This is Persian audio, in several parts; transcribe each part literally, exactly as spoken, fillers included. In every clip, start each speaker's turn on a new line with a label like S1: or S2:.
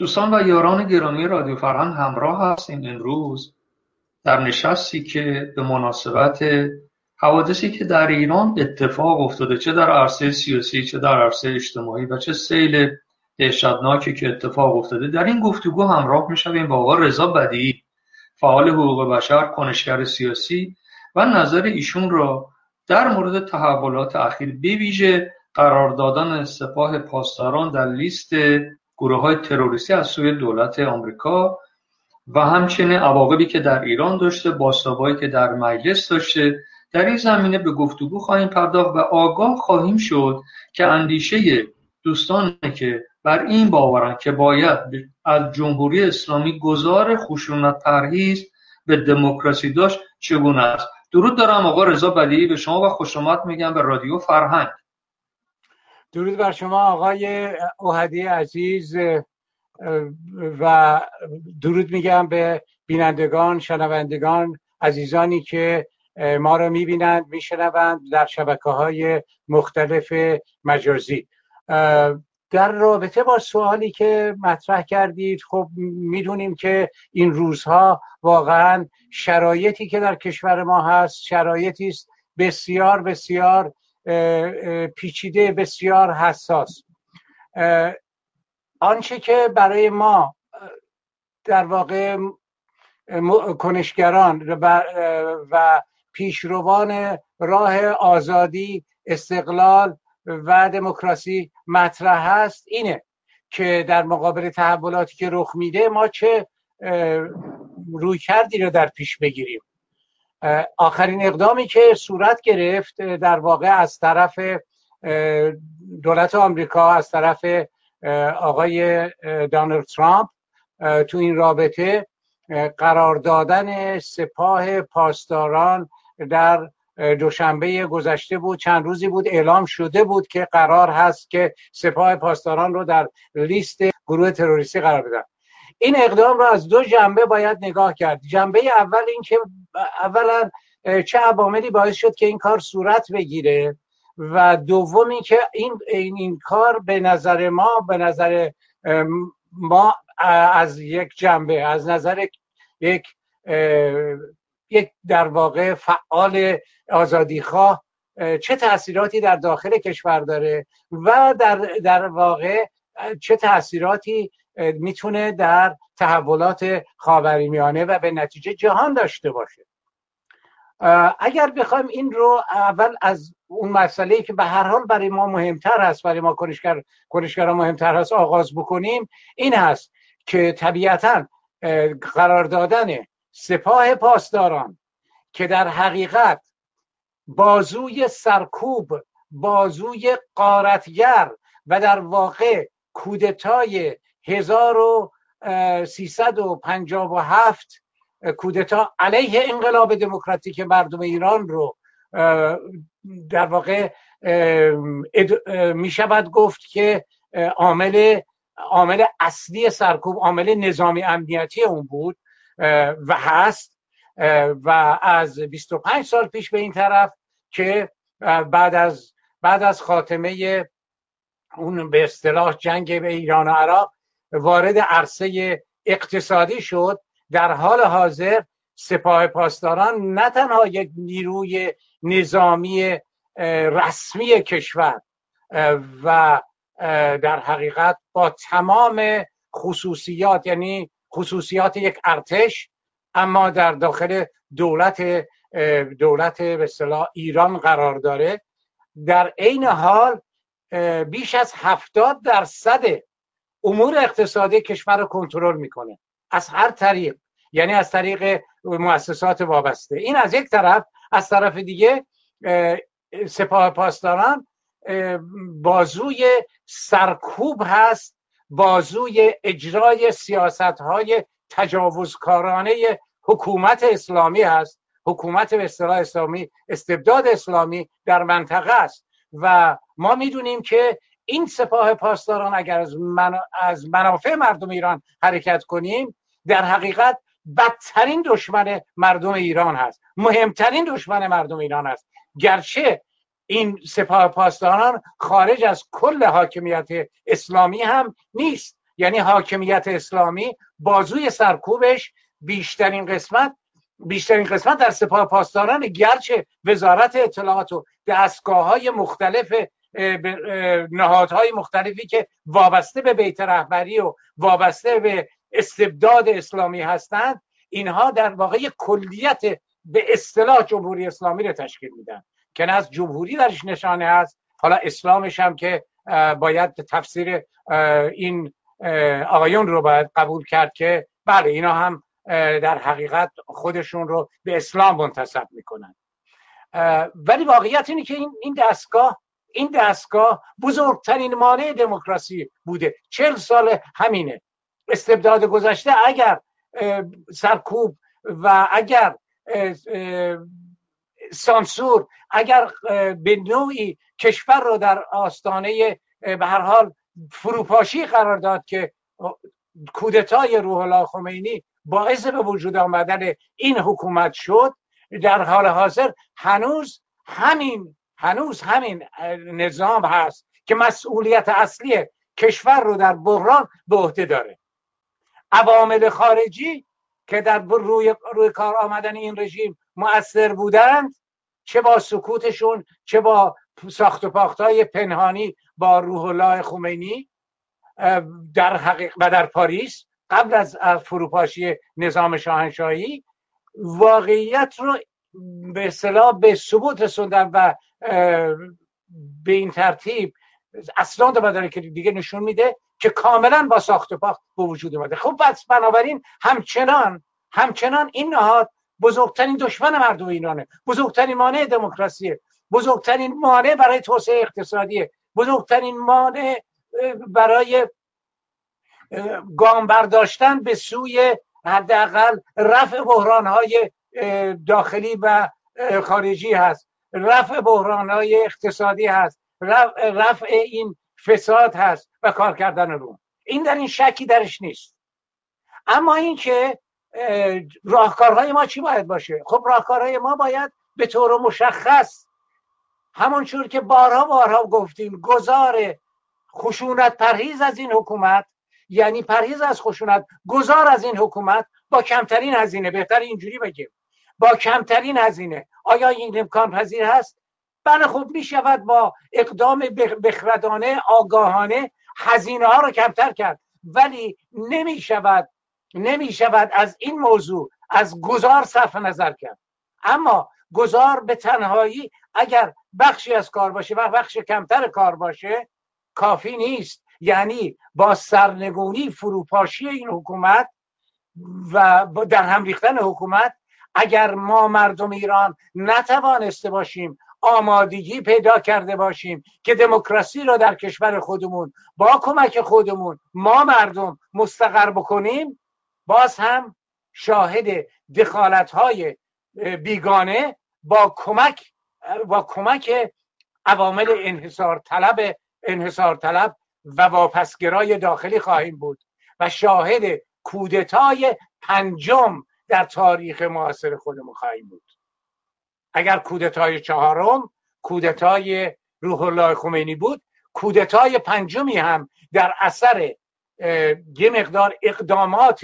S1: دوستان و یاران گرامی رادیو فرهنگ همراه هستیم امروز در نشستی که به مناسبت حوادثی که در ایران اتفاق افتاده، چه در عرصه سیاسی چه در عرصه اجتماعی و چه سیل دهشتناکی که اتفاق افتاده، در این گفتگو همراه می‌شویم با آقای رضا بدیعی، فعال حقوق بشر، کنشگر سیاسی، و نظر ایشون را در مورد تحولات اخیر به ویژه قرار دادن سپاه پاسداران در لیست گروه‌های تروریستی از سوی دولت آمریکا و همچنین عواقبی که در ایران داشته، بازتاب‌هایی که در مجلس داشته، در این زمینه به گفتگو خواهیم پرداخت و آگاه خواهیم شد که اندیشه دوستانی که بر این باورند که باید از جمهوری اسلامی گذار خشونت پرهیز به دموکراسی داشت چگونه است. درود دارم آقا رضا بدیعی به شما و خوش آمد میگم به رادیو فرهنگ.
S2: درود بر شما آقای اوحدی عزیز و درود میگم به بینندگان، شنوندگان، عزیزانی که ما را میبینند، میشنوند در شبکه‌های مختلف مجازی. در رابطه با سوالی که مطرح کردید، خب میدونیم که این روزها واقعا شرایطی که در کشور ما هست شرایطی است بسیار بسیار پیچیده، بسیار حساس. آنچه که برای ما در واقع کنشگران و پیشروان راه آزادی، استقلال و دموکراسی مطرح هست اینه که در مقابل تحولاتی که رخ میده ما چه رویکردی رو در پیش بگیریم. آخرین اقدامی که صورت گرفت در واقع از طرف دولت آمریکا، از طرف آقای دونالد ترامپ تو این رابطه قرار دادن سپاه پاسداران در دوشنبه گذشته بود. چند روزی بود اعلام شده بود که قرار هست که سپاه پاسداران رو در لیست گروه تروریستی قرار بدن. این اقدام رو از دو جنبه باید نگاه کرد. جنبه اول این که اولا چه عواملی باعث شد که این کار صورت بگیره و دوم این که این این, این کار به نظر ما به نظر ما از یک جنبه، از نظر یک یک در واقع فعال آزادیخواه چه تأثیراتی در داخل کشور داره و در در واقع چه تأثیراتی میتونه در تحولات خاورمیانه و به نتیجه جهان داشته باشه. اگر بخوایم این رو اول از اون مسئله‌ای که به هر حال برای ما مهمتر هست، برای ما کنشگر کنشگران مهمتر هست آغاز بکنیم، این هست که طبیعتاً قرار دادن سپاه پاسداران که در حقیقت بازوی سرکوب، بازوی غارتگر و در واقع کودتای هزار و سیصد و پنجاه و هفت کودتا علیه انقلاب دموکراتیک مردم ایران رو در واقع می شود گفت که عامل عامل اصلی سرکوب، عامل نظامی امنیتی اون بود و هست و از بیست و پنج سال پیش به این طرف که بعد از بعد از خاتمه اون به اصطلاح جنگ به ایران و عراق وارد عرصه اقتصادی شد. در حال حاضر سپاه پاسداران نه تنها یک نیروی نظامی رسمی کشور و در حقیقت با تمام خصوصیات، یعنی خصوصیات یک ارتش، اما در داخل دولت دولت به اصطلاح ایران قرار داره، در عین حال بیش از هفتاد درصد امور اقتصادی کشور رو کنترل میکنه از هر طریق، یعنی از طریق مؤسسات وابسته. این از یک طرف. از طرف دیگه سپاه پاسداران بازوی سرکوب هست، بازوی اجرای سیاست‌های تجاوزکارانه حکومت اسلامی هست، حکومت به اصطلاح اسلامی، استبداد اسلامی در منطقه است و ما میدونیم که این سپاه پاسداران اگر از, من... از منافع مردم ایران حرکت کنیم، در حقیقت بدترین دشمن مردم ایران هست، مهمترین دشمن مردم ایران هست، گرچه این سپاه پاسداران خارج از کل حاکمیت اسلامی هم نیست. یعنی حاکمیت اسلامی بازوی سرکوبش بیشترین قسمت بیشترین قسمت در سپاه پاسداران، گرچه وزارت اطلاعات و دستگاه‌های مختلف نهادهای مختلفی که وابسته به بیت رهبری و وابسته به استبداد اسلامی هستند، اینها در واقع کلیت به اصطلاح جمهوری اسلامی رو تشکیل میدن که از جمهوری درش نشانه هست. حالا اسلامش هم که باید تفسیر این آقایون رو باید قبول کرد که بله اینا هم در حقیقت خودشون رو به اسلام منتسب میکنن. ولی واقعیت اینه که این این دستگاه این دستگاه بزرگترین مانع دموکراسی بوده. چهل سال همینه. استبداد گذشته اگر سرکوب و اگر سانسور، اگر به نوعی کشور رو در آستانه به هر حال فروپاشی قرار داد که کودتای روح الله خمینی باعث به وجود آمدن این حکومت شد، در حال حاضر هنوز همین هنوز همین نظام هست که مسئولیت اصلی کشور رو در بحران به عهده داره. عوامل خارجی که در روی روی کار آمدن این رژیم مؤثر بودند، چه با سکوتشون چه با ساخت و پاختای پنهانی با روح الله خمینی در حقیقت و در پاریس قبل از فروپاشی نظام شاهنشاهی، واقعیت رو به اصطلاح به ثبوت رسوندن و به این ترتیب اسناد بدن که دیگه نشون میده که کاملا با ساخت و پاخت به وجود اومده. خب پس بنابراین همچنان همچنان این نهاد بزرگترین دشمن مردم ایرانه، بزرگترین مانع دموکراسیه، بزرگترین مانع برای توسعه اقتصادیه، بزرگترین مانع برای گام برداشتن به سوی حداقل رفع بحران‌های داخلی و خارجی هست، رفع بحران‌های اقتصادی هست، رفع این فساد هست و کار کردن رو. این در این شکی درش نیست. اما این که راهکارهای ما چی باید باشه؟ خب راهکارهای ما باید به طور مشخص، همونجور که بارها بارها گفتیم، گذار خشونت پرهیز از این حکومت، یعنی پرهیز از خشونت، گذار از این حکومت با کمترین هزینه، بهتر اینجوری بگیم با کمترین هزینه. آیا این امکان پذیر هست؟ بله، خوب می شود با اقدام بخردانه آگاهانه هزینه ها رو کمتر کرد، ولی نمی شود نمی شود از این موضوع، از گذار صرف نظر کرد. اما گذار به تنهایی اگر بخشی از کار باشه و بخش کمتر کار باشه کافی نیست. یعنی با سرنگونی فروپاشی این حکومت و در هم ریختن حکومت، اگر ما مردم ایران نتوانسته باشیم آمادگی پیدا کرده باشیم که دموکراسی رو در کشور خودمون با کمک خودمون ما مردم مستقر بکنیم، باز هم شاهد دخالت‌های بیگانه با کمک با کمک عوامل انحصار طلب انحصار طلب و واپسگرای داخلی خواهیم بود و شاهد کودتای پنجم در تاریخ معاصر خودمون خواهیم بود. اگر کودتای چهارم کودتای روح الله خمینی بود، کودتای پنجمی هم در اثر یه مقدار اقدامات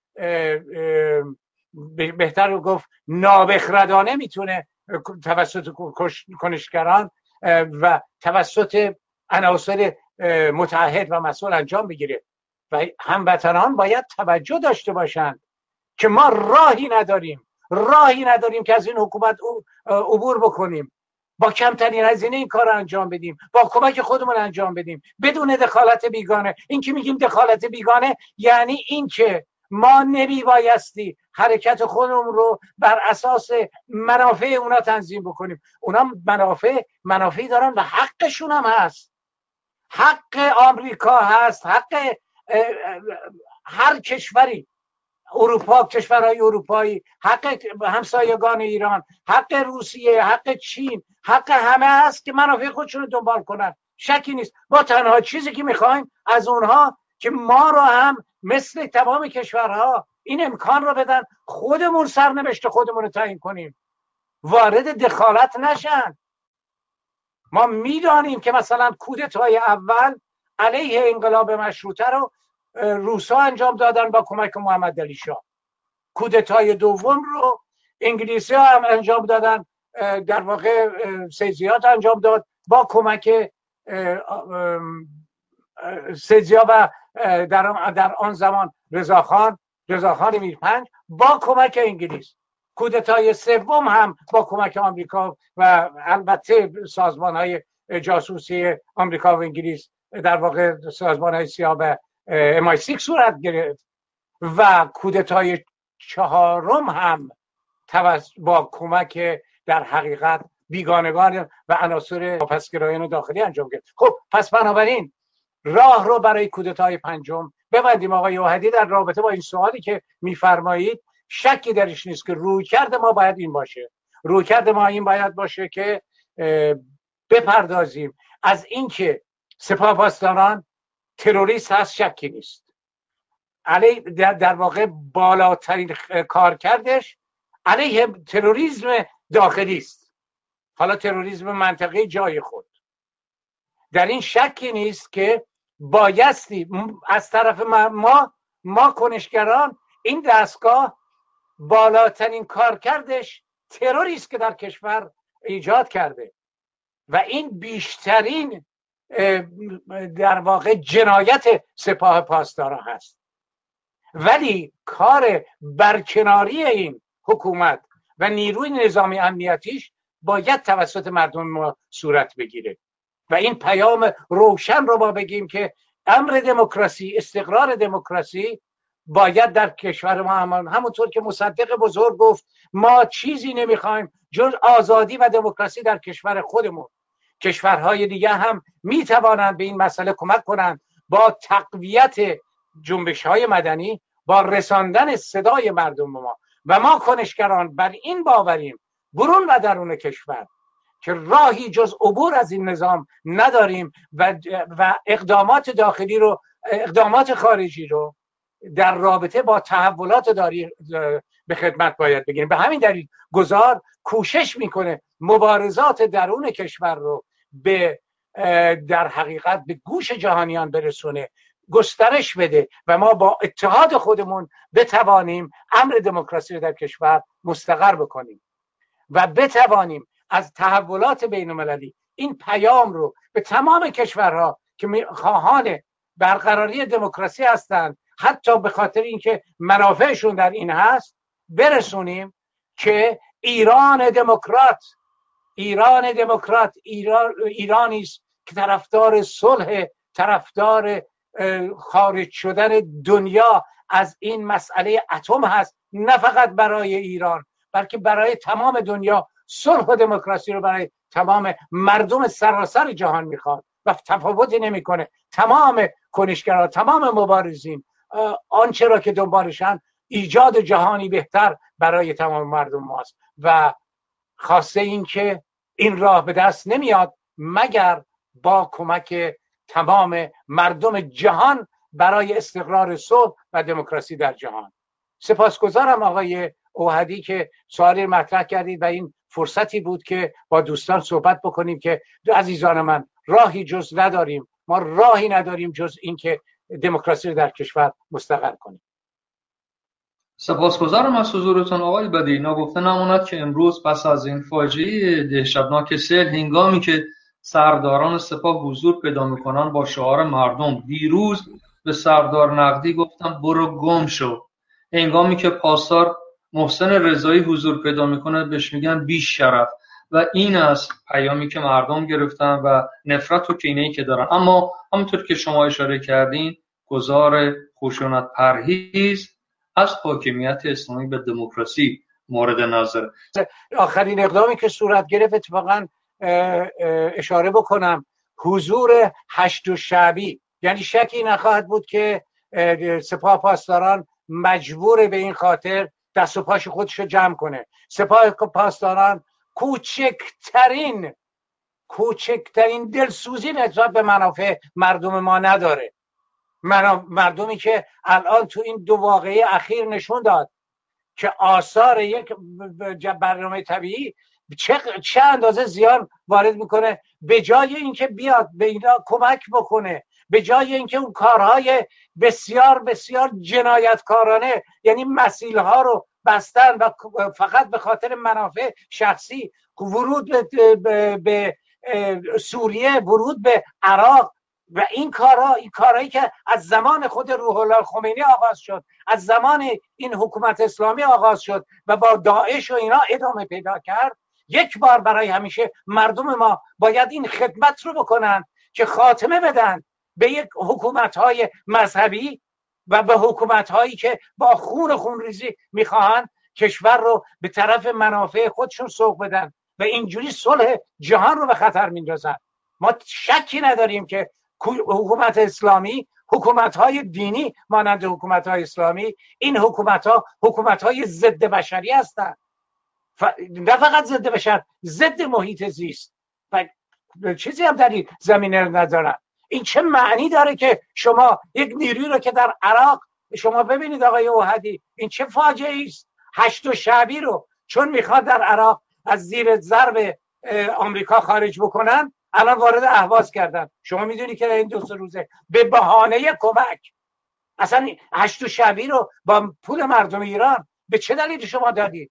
S2: بهتر گفت نابخردانه میتونه توسط کنشگران و توسط عناصر متعهد و مسئول انجام بگیره. و هموطنان باید توجه داشته باشند که ما راهی نداریم راهی نداریم که از این حکومت عبور بکنیم، با کمترین هزینه این کار رو انجام بدیم، با کمک خودمون انجام بدیم بدون دخالت بیگانه. این که میگیم دخالت بیگانه یعنی این که ما نمیبایستی حرکت خودمون رو بر اساس منافع اونا تنظیم بکنیم. اونا منافع منافعی دارن و حقشون هم هست، حق آمریکا هست، حق هر کشوری، اروپا، کشورهای اروپایی، حق همسایگان ایران، حق روسیه، حق چین، حق همه هست که منافع خودشون رو دنبال کنن. شکی نیست. ما تنها چیزی که میخوایم از اونها که ما رو هم مثل تمام کشورها این امکان رو بدن خودمون سرنوشت خودمون رو تعیین کنیم، وارد دخالت نشن. ما میدانیم که مثلا کودتای اول علیه انقلاب مشروطه رو روسا انجام دادن با کمک محمد علی شاه. کودتای دوم رو انگلیسی ها هم انجام دادن، در واقع سید زیاد انجام داد با کمک سید زیاد و در در آن زمان رضاخان رضاخان میرپنج با کمک انگلیس. کودتای سوم هم با کمک آمریکا و البته سازمان های جاسوسی آمریکا و انگلیس، در واقع سازمان های سیاه و ام آی سیکس صورت گرفت. و کودتای چهارم هم با کمک در حقیقت بیگانگان و عناصر واپسگرایان داخلی انجام گرفت. خب پس بنابراین راه رو برای کودتای پنجم ببندیم. آقای اوحدی در رابطه با این سوالی که میفرمایید شکی درش نیست که رویکرد ما باید این باشه. رویکرد ما این باید باشه که بپردازیم از اینکه سپاهپاسداران تروریست هست، شکی نیست. علی در, در واقع بالاترین کارکردش علیه تروریسم داخلی است. حالا تروریسم منطقه جای خود، در این شکی نیست که بایستی از طرف ما ما کنشگران این دستگاه بالاترین کارکردش تروریست که در کشور ایجاد کرده و این بیشترین در واقع جنایت سپاه پاسداران هست. ولی کار برکناری این حکومت و نیروی نظامی امنیتیش باید توسط مردم ما صورت بگیره و این پیام روشن رو ما بگیم که امر دموکراسی، استقرار دموکراسی باید در کشور ما همان. همونطور که مصدق بزرگ گفت ما چیزی نمیخوایم جز آزادی و دموکراسی در کشور خودمون. کشورهای دیگه هم میتوانند به این مسئله کمک کنند با تقویت جنبش‌های مدنی، با رساندن صدای مردم ما. و ما کنشگران بر این باوریم برون و درون کشور که راهی جز عبور از این نظام نداریم و و اقدامات داخلی رو، اقدامات خارجی رو در رابطه با تحولات داری به خدمت باید بگیریم. به همین دلیل گذار کوشش میکنه مبارزات درون کشور رو به در حقیقت به گوش جهانیان برسونه، گسترش بده و ما با اتحاد خودمون بتوانیم امر دموکراسی رو در کشور مستقر بکنیم و بتوانیم از تحولات بین المللی این پیام رو به تمام کشورها که خواهان برقراری دموکراسی هستند، حتی به خاطر اینکه منافعشون در این هست، برسونیم که ایران دموکرات، ایران دموکرات ایران ایرانی است که طرفدار صلح، طرفدار خارج شدن دنیا از این مسئله اتم هست، نه فقط برای ایران بلکه برای تمام دنیا. صلح و دموکراسی رو برای تمام مردم سراسر جهان میخواد و تفاوتی نمیکنه. تمام کنشگران، تمام مبارزین آنچه را که دنبالشن ایجاد جهانی بهتر برای تمام مردم ماست و خاصه این که این راه به دست نمیاد مگر با کمک تمام مردم جهان برای استقرار صلح و دموکراسی در جهان. سپاسگزارم آقای اوحدی که سوالی مطرح کردید و این فرصتی بود که با دوستان صحبت بکنیم که عزیزان من راهی جز نداریم، ما راهی نداریم جز این که دموکراسی رو در کشور مستقر کنیم.
S1: سپاسگزارم از حضورتون آقای بدیعی. ناگفته نماند که امروز پس از این فاجعه دهشتناک سیل، هنگامی که سرداران سپاه حضور پیدا میکنن با شعار مردم، دیروز به سردار نقدی گفتم برو گم شو، هنگامی که پاسدار محسن رضایی حضور پیدا میکنه بهش میگن بی شرف. و این است پیامی که مردم گرفتن و نفرت و کینه‌ای که دارن. اما همونطور که شما اشاره کردین، گذار خشونت پرهیز از حاکمیت اسلامی به دموکراسی مورد نظر.
S2: آخرین اقدامی که صورت گرفت، اتفاقا اشاره بکنم، حضور هشت شعبی، یعنی شکی نخواهد بود که سپاه پاسداران مجبور به این خاطر دست و پاش خودش رو جمع کنه. سپاه پاسداران کوچکترین کوچکترین دلسوزی نسبت به منافع مردم ما نداره. مردمی که الان تو این دو واقعه اخیر نشون داد که آثار یک برنامه طبیعی چه چه اندازه زیان وارد میکنه، به جای اینکه بیاد به اینا کمک بکنه به جای اینکه اون کارهای بسیار بسیار جنایتکارانه، یعنی مسیلها رو بستن و فقط به خاطر منافع شخصی، ورود به, به, به سوریه، ورود به عراق و این کارا، این کارهایی که از زمان خود روح الله خمینی آغاز شد، از زمان این حکومت اسلامی آغاز شد و با داعش و اینا ادامه پیدا کرد، یک بار برای همیشه مردم ما باید این خدمت رو بکنن که خاتمه بدن به یک حکومت‌های مذهبی و به حکومت‌هایی که با خون خونریزی میخواهند کشور رو به طرف منافع خودشون سوق بدن و اینجوری صلح جهان رو به خطر میندازن. ما شکی نداریم که حکومت اسلامی، حکومت‌های دینی مانند حکومت‌های اسلامی، این حکومت‌ها حکومت‌های ضد بشری هستند. ف... نه فقط ضد بشر، ضد محیط زیست و چیزی هم در این زمینه ندارن. این چه معنی داره که شما یک نیروی رو که در عراق، شما ببینید آقای اوحدی، این چه فاجعه است. هشت شعبی رو چون میخواد در عراق از زیر ضرب آمریکا خارج بکنن، الان وارد اهواز کردن. شما میدونی که این دو سه روزه به بهانه کمک اصلا هشت شعبی رو با پول مردم ایران به چه دلیل شما دادید؟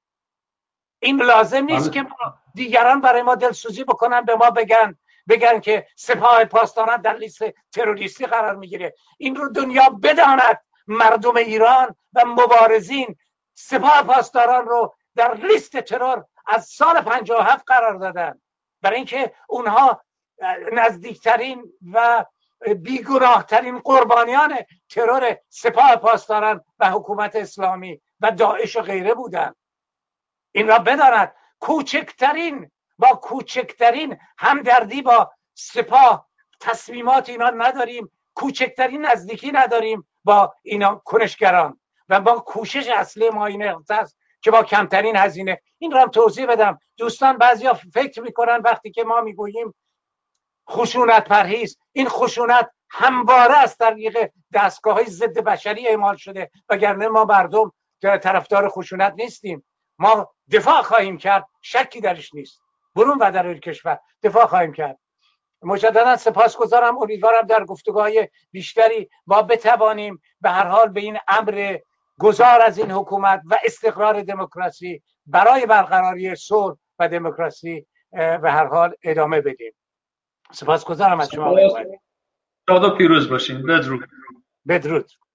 S2: این لازم نیست که دیگران برای ما دلسوزی بکنن، به ما بگن بگن که سپاه پاسداران در لیست تروریستی قرار میگیره. این رو دنیا بداند مردم ایران و مبارزین سپاه پاسداران رو در لیست ترور از سال پنجاه و هفت قرار دادن، برای اینکه اونها نزدیکترین و بیگناهترین قربانیان ترور سپاه پاسداران و حکومت اسلامی و داعش و غیره بودن. این را بداند. کوچکترین با کوچکترین همدردی با سپاه، تصمیمات اینا نداریم، کوچکترین نزدیکی نداریم با اینا کنشگران و با کوشش اصلی ما اینه است که با کمترین هزینه. این را هم توضیح بدم. دوستان بعضیا فکر میکنن وقتی که ما میگوییم خشونت پرهیز، این خشونت همواره از طریق دستگاه‌های ضد بشری اعمال شده، وگرنه ما مردم طرفدار خشونت نیستیم. ما دفاع خواهیم کرد، شکی درش نیست، برون و در کشور دفاع خواهیم کرد. مجددا سپاسگزارم. امیدوارم در گفتگوهای بیشتری ما بتوانیم به هر حال به این امر گذار از این حکومت و استقرار دموکراسی برای برقراری صلح و دموکراسی به هر حال ادامه بدیم. سپاسگزارم از شما.
S1: شاد و پیروز باشین. بدرود.
S2: بدرود.